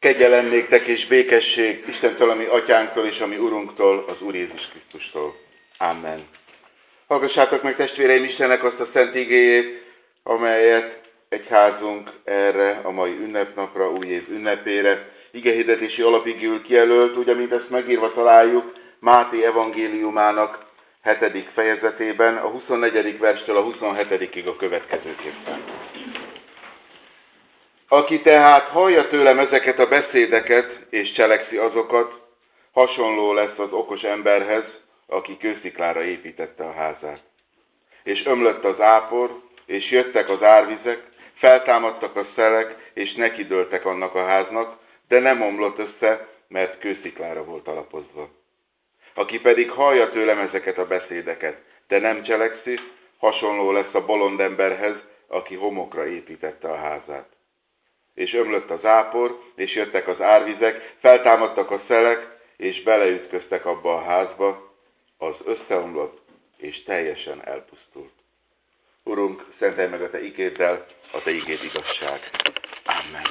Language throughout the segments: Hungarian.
Kegyelem néktek és békesség Istentől, ami atyánktól és ami Urunktól, az Úr Jézus Krisztustól. Amen. Hallgassátok meg, testvéreim, Istennek azt a szent igéjét, amelyet egyházunk erre a mai ünnepnapra, új év ünnepére igehirdetési alapigül kijelölt, úgy, amint ezt megírva találjuk Máté evangéliumának 7. fejezetében, a 24. verstől a 27. a következőképpen. Aki tehát hallja tőlem ezeket a beszédeket, és cselekszi azokat, hasonló lesz az okos emberhez, aki kősziklára építette a házát. És ömlött az ápor, és jöttek az árvizek, feltámadtak a szelek, és nekidőltek annak a háznak, de nem omlott össze, mert kősziklára volt alapozva. Aki pedig hallja tőlem ezeket a beszédeket, de nem cselekszi, hasonló lesz a bolond emberhez, aki homokra építette a házát. És ömlött az ápor, és jöttek az árvizek, feltámadtak a szelek, és beleütköztek abba a házba, az összeomlott, és teljesen elpusztult. Urunk, szentelj meg a Te igéddel, a Te igéd igazság. Amen.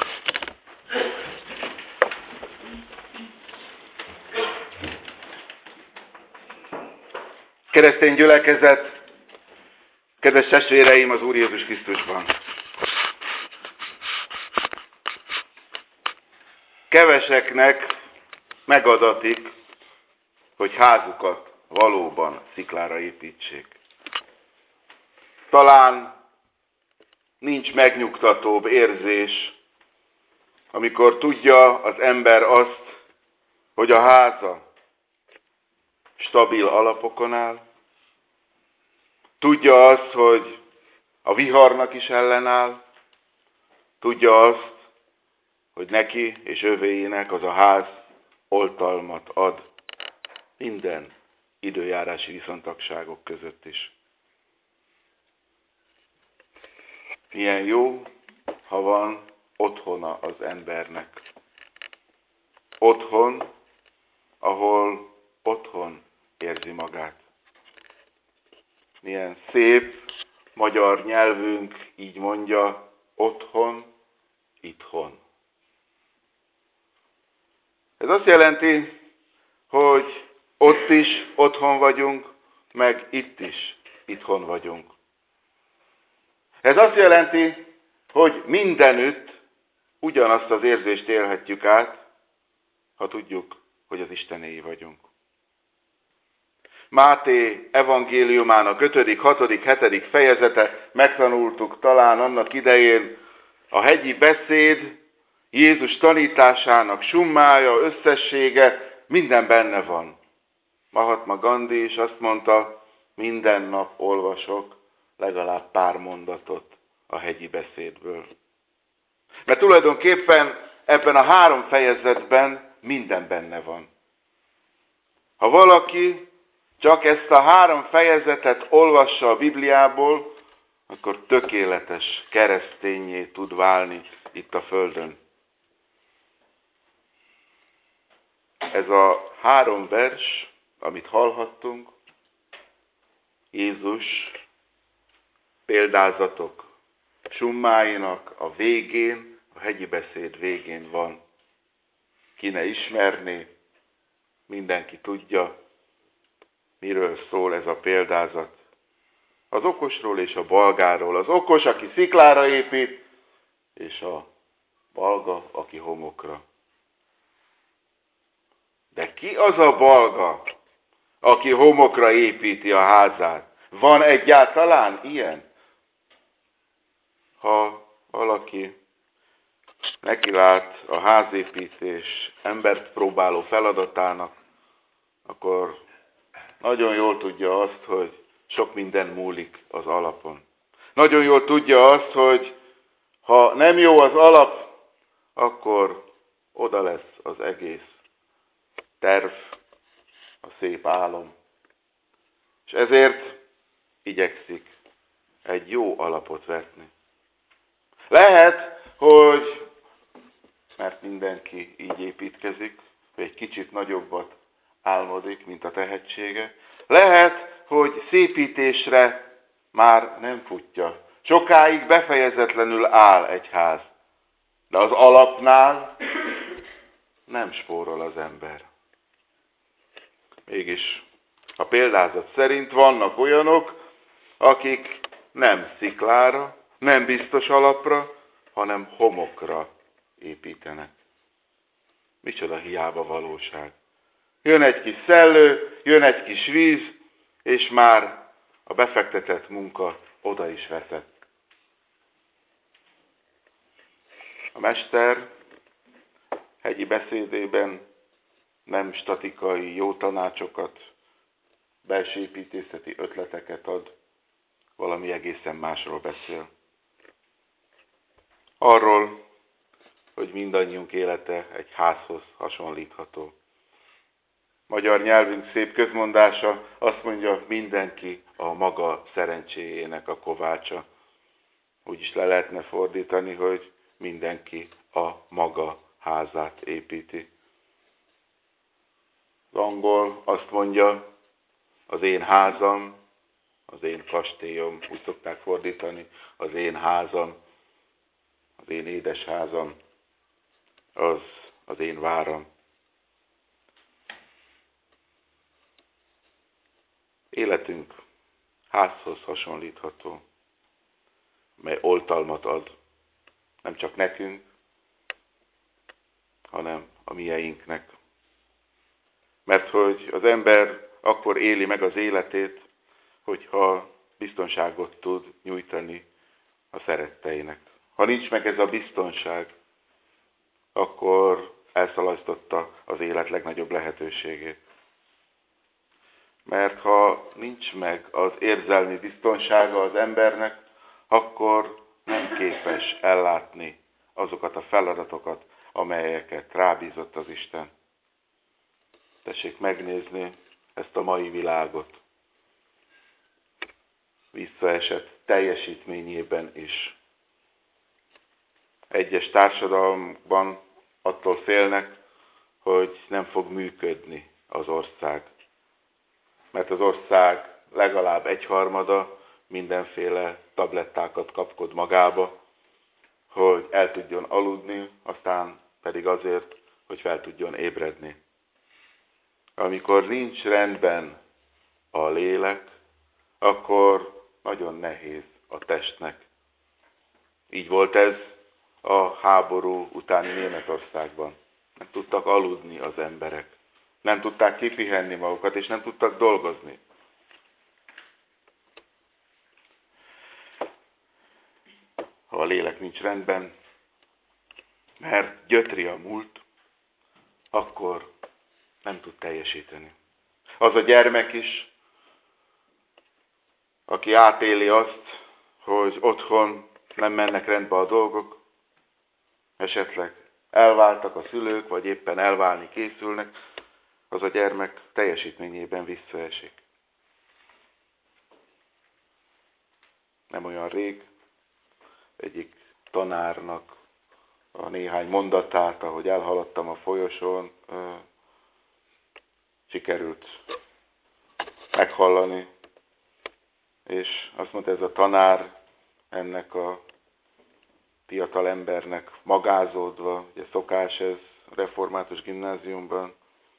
Keresztény gyülekezet, kedves testvéreim az Úr Jézus Krisztusban! Keveseknek megadatik, hogy házukat valóban sziklára építsék. Talán nincs megnyugtatóbb érzés, amikor tudja az ember azt, hogy a háza stabil alapokon áll, tudja azt, hogy a viharnak is ellenáll, tudja azt, hogy neki és övéinek az a ház oltalmat ad minden időjárási viszontagságok között is. Milyen jó, ha van otthona az embernek. Otthon, ahol otthon érzi magát. Milyen szép magyar nyelvünk így mondja, otthon, itthon. Ez azt jelenti, hogy ott is otthon vagyunk, meg itt is itthon vagyunk. Ez azt jelenti, hogy mindenütt ugyanazt az érzést élhetjük át, ha tudjuk, hogy az Istenéi vagyunk. Máté evangéliumának 5., 6., 7. fejezete, megtanultuk talán annak idején, a hegyi beszéd, Jézus tanításának summája, összessége, minden benne van. Mahatma Gandhi is azt mondta, minden nap olvasok legalább pár mondatot a hegyi beszédből. Mert tulajdonképpen ebben a 3 fejezetben minden benne van. Ha valaki csak ezt a 3 fejezetet olvassa a Bibliából, akkor tökéletes kereszténnyé tud válni itt a földön. Ez a 3 vers, amit hallhattunk, Jézus példázatok summáinak a végén, a hegyi beszéd végén van. Ki ne ismerné, mindenki tudja, miről szól ez a példázat. Az okosról és a balgáról. Az okos, aki sziklára épít, és a balga, aki homokra. De ki az a balga, aki homokra építi a házát? Van egyáltalán ilyen? Ha valaki nekivált a házépítés embert próbáló feladatának, akkor nagyon jól tudja azt, hogy sok minden múlik az alapon. Nagyon jól tudja azt, hogy ha nem jó az alap, akkor oda lesz az egész terv, a szép álom. És ezért igyekszik egy jó alapot vetni. Lehet, hogy, mert mindenki így építkezik, hogy egy kicsit nagyobbat álmodik, mint a tehetsége. Lehet, hogy szépítésre már nem futja. Sokáig befejezetlenül áll egy ház. De az alapnál nem spórol az ember. Mégis a példázat szerint vannak olyanok, akik nem sziklára, nem biztos alapra, hanem homokra építenek. Micsoda hiába valóság. Jön egy kis szellő, jön egy kis víz, és már a befektetett munka oda is veszett. A mester hegyi beszédében nem statikai jó tanácsokat, belső építészeti ötleteket ad, valami egészen másról beszél. Arról, hogy mindannyiunk élete egy házhoz hasonlítható. Magyar nyelvünk szép közmondása azt mondja, mindenki a maga szerencséjének a kovácsa. Úgy is le lehetne fordítani, hogy mindenki a maga házát építi. Az angol azt mondja, az én házam, az én kastélyom, úgy szokták fordítani, az én házam, az én édesházam, az én váram. Életünk házhoz hasonlítható, mely oltalmat ad, nem csak nekünk, hanem a mieinknek. Mert hogy az ember akkor éli meg az életét, hogyha biztonságot tud nyújtani a szeretteinek. Ha nincs meg ez a biztonság, akkor elszalasztotta az élet legnagyobb lehetőségét. Mert ha nincs meg az érzelmi biztonsága az embernek, akkor nem képes ellátni azokat a feladatokat, amelyeket rábízott az Isten. Tessék megnézni ezt a mai világot. Visszaesett teljesítményében is. Egyes társadalmakban attól félnek, hogy nem fog működni az ország. Mert az ország legalább 1/3 mindenféle tablettákat kapkod magába, hogy el tudjon aludni, aztán pedig azért, hogy fel tudjon ébredni. Amikor nincs rendben a lélek, akkor nagyon nehéz a testnek. Így volt ez a háború utáni Németországban. Nem tudtak aludni az emberek. Nem tudták kipihenni magukat, és nem tudtak dolgozni. Ha a lélek nincs rendben, mert gyötri a múlt, akkor nem tud teljesíteni. Az a gyermek is, aki átéli azt, hogy otthon nem mennek rendbe a dolgok, esetleg elváltak a szülők, vagy éppen elválni készülnek, az a gyermek teljesítményében visszaesik. Nem olyan rég egyik tanárnak a néhány mondatát, ahogy elhaladtam a folyosón, sikerült meghallani, és azt mondta ez a tanár ennek a fiatal embernek magázódva, ugye szokás ez a református gimnáziumban,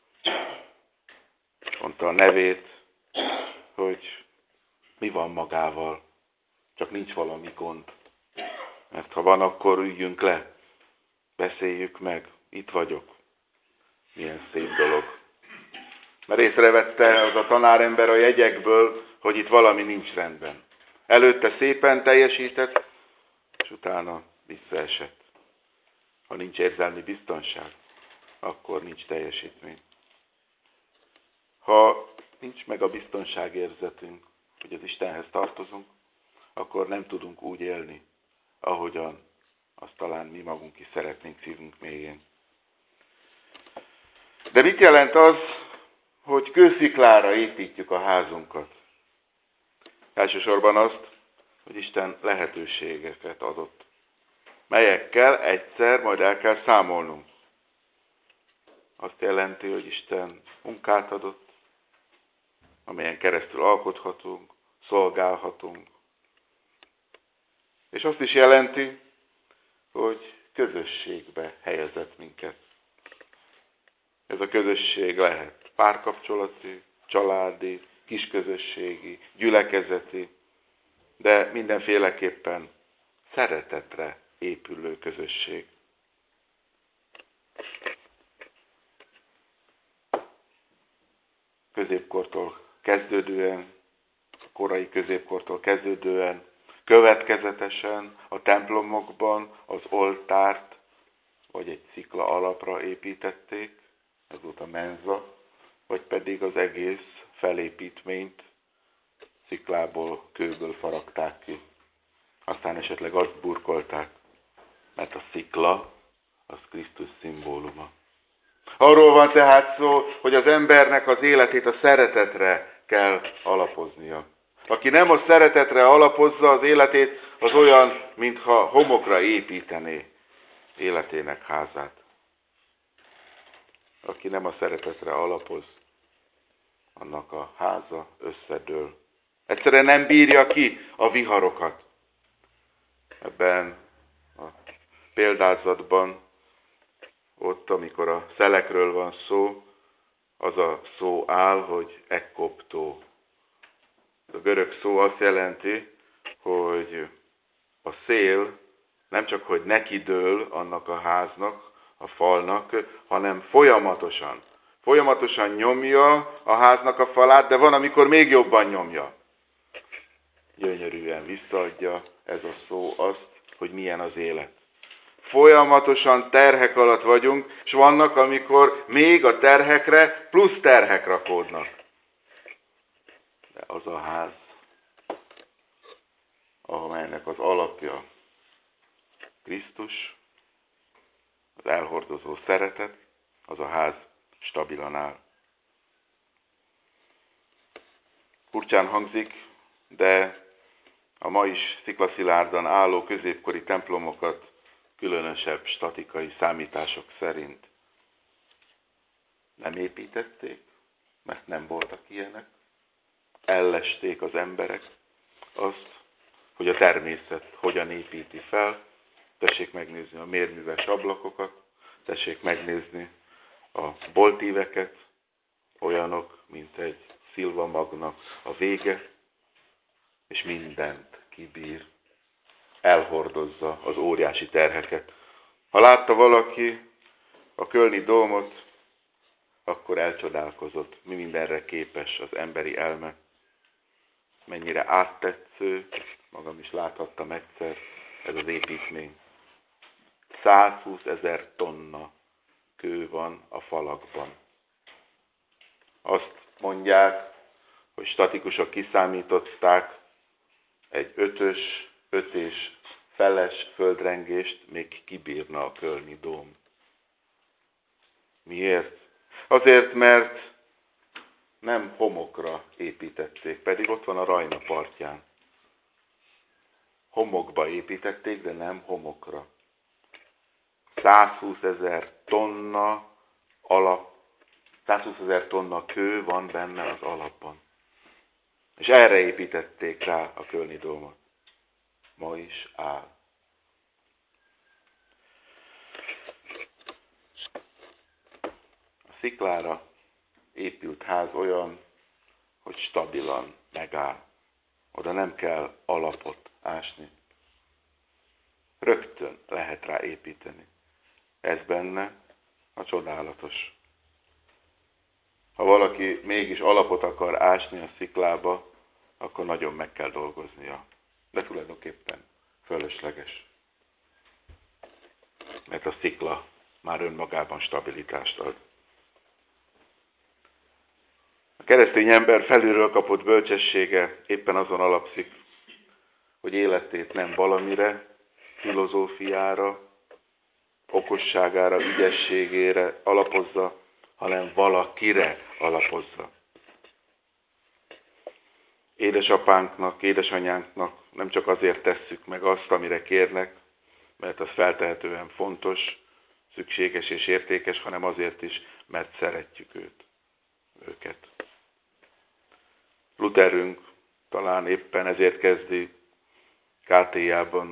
mondta a nevét, hogy mi van magával, csak nincs valami gond. Mert ha van, akkor üljünk le, beszéljük meg, itt vagyok. Milyen szép dolog. Mert észrevette az a tanárember a jegyekből, hogy itt valami nincs rendben. Előtte szépen teljesített, és utána visszaesett. Ha nincs érzelmi biztonság, akkor nincs teljesítmény. Ha nincs meg a biztonságérzetünk, hogy az Istenhez tartozunk, akkor nem tudunk úgy élni, ahogyan azt talán mi magunk is szeretnénk szívünk mélyén. De mit jelent az, hogy kősziklára építjük a házunkat? Elsősorban azt, hogy Isten lehetőségeket adott, melyekkel egyszer majd el kell számolnunk. Azt jelenti, hogy Isten munkát adott, amelyen keresztül alkothatunk, szolgálhatunk. És azt is jelenti, hogy közösségbe helyezett minket. Ez a közösség lehet párkapcsolati, családi, kisközösségi, gyülekezeti, de mindenféleképpen szeretetre épülő közösség. Középkortól kezdődően, korai középkortól kezdődően, következetesen a templomokban az oltárt vagy egy szikla alapra építették, ez volt a menza, vagy pedig az egész felépítményt sziklából, kőből faragták ki. Aztán esetleg azt burkolták, mert a szikla az Krisztus szimbóluma. Arról van tehát szó, hogy az embernek az életét a szeretetre kell alapoznia. Aki nem a szeretetre alapozza az életét, az olyan, mintha homokra építené életének házát. Aki nem a szeretetre alapoz, annak a háza összedől. Egyszerűen nem bírja ki a viharokat. Ebben a példázatban, ott, amikor a szelekről van szó, az a szó áll, hogy ekkoptó. A görög szó azt jelenti, hogy a szél nem csak, hogy nekidől annak a háznak, a falnak, hanem folyamatosan nyomja a háznak a falát, de van, amikor még jobban nyomja. Gyönyörűen visszaadja ez a szó azt, hogy milyen az élet. Folyamatosan terhek alatt vagyunk, és vannak, amikor még a terhekre plusz terhek rakódnak. De az a ház, amelynek az alapja Krisztus, az elhordozó szeretet, az a ház stabilan áll. Furcsán hangzik, de a ma is sziklaszilárdan álló középkori templomokat különösebb statikai számítások szerint nem építették, mert nem voltak ilyenek. Ellesték az emberek azt, hogy a természet hogyan építi fel. Tessék megnézni a mérműves ablakokat, tessék megnézni a boltíveket, olyanok, mint egy szilvamagnak a vége, és mindent kibír, elhordozza az óriási terheket. Ha látta valaki a kölni dómot, akkor elcsodálkozott, mi mindenre képes az emberi elme. Mennyire áttetsző, magam is láthattam egyszer, ez az építmény. 120 000 tonna kő van a falakban. Azt mondják, hogy statikusok kiszámították, egy 5 és feles földrengést még kibírna a kölni dóm. Miért? Azért, mert nem homokra építették, pedig ott van a Rajna partján. Homokba építették, de nem homokra. 120 000 tonna 120 000 tonna kő van benne az alapban. És erre építették rá a kölni dómot. Ma is áll. A sziklára épült ház olyan, hogy stabilan megáll. Oda nem kell alapot ásni. Rögtön lehet rá építeni. Ez benne a csodálatos. Ha valaki mégis alapot akar ásni a sziklába, akkor nagyon meg kell dolgoznia. De tulajdonképpen fölösleges. Mert a szikla már önmagában stabilitást ad. A keresztény ember felülről kapott bölcsessége éppen azon alapszik, hogy életét nem valamire, filozófiára, okosságára, ügyességére alapozza, hanem valakire alapozza. Édesapánknak, édesanyánknak nem csak azért tesszük meg azt, amire kérnek, mert az feltehetően fontos, szükséges és értékes, hanem azért is, mert szeretjük őket. Lutherünk talán éppen ezért kezdi KT-jában a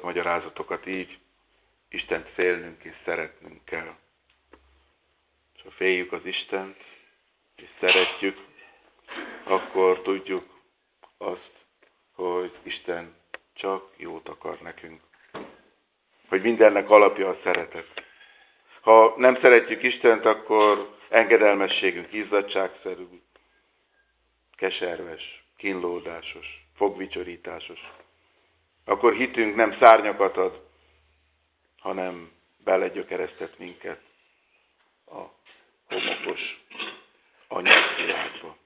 parancsolatmagyarázatokat így: Istent félnünk és szeretnünk kell. És a féljük az Istent, és szeretjük, akkor tudjuk azt, hogy Isten csak jót akar nekünk. Hogy mindennek alapja a szeretet. Ha nem szeretjük Istent, akkor engedelmességünk izzadságszerű, keserves, kínlódásos, fogvicsorításos. Akkor hitünk nem szárnyakat ad, hanem belegyökeresztett minket a homokos anyagvilágba.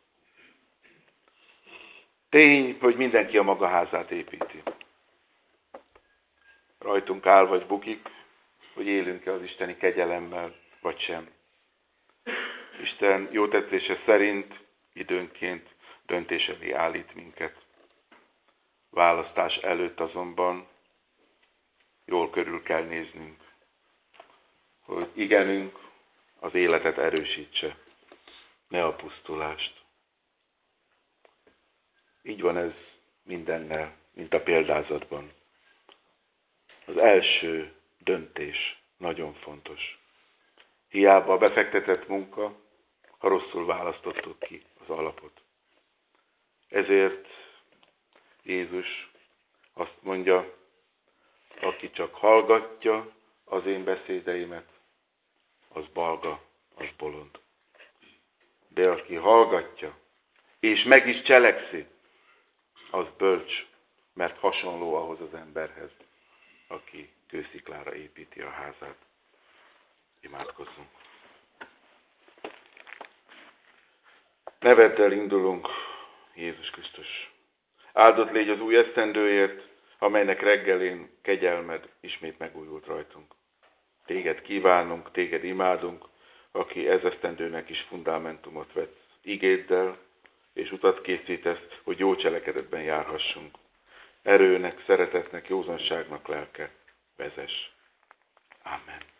Tény, hogy mindenki a maga házát építi. Rajtunk áll vagy bukik, hogy élünk-e az isteni kegyelemmel, vagy sem. Isten jó tetszése szerint időnként döntés elé állít minket. Választás előtt azonban jól körül kell néznünk, hogy igenünk az életet erősítse, ne a pusztulást. Így van ez mindennel, mint a példázatban. Az első döntés nagyon fontos. Hiába a befektetett munka, ha rosszul választottuk ki az alapot. Ezért Jézus azt mondja, aki csak hallgatja az én beszédeimet, az balga, az bolond. De aki hallgatja, és meg is cselekszi, az bölcs, mert hasonló ahhoz az emberhez, aki kősziklára építi a házát. Imádkozzunk. Neveddel indulunk, Jézus Krisztus. Áldott légy az új esztendőért, amelynek reggelén kegyelmed ismét megújult rajtunk. Téged kívánunk, téged imádunk, aki ez esztendőnek is fundamentumot vett igéddel, és utat készítesz, hogy jó cselekedetben járhassunk. Erőnek, szeretetnek, józanságnak lelke vezess. Amen.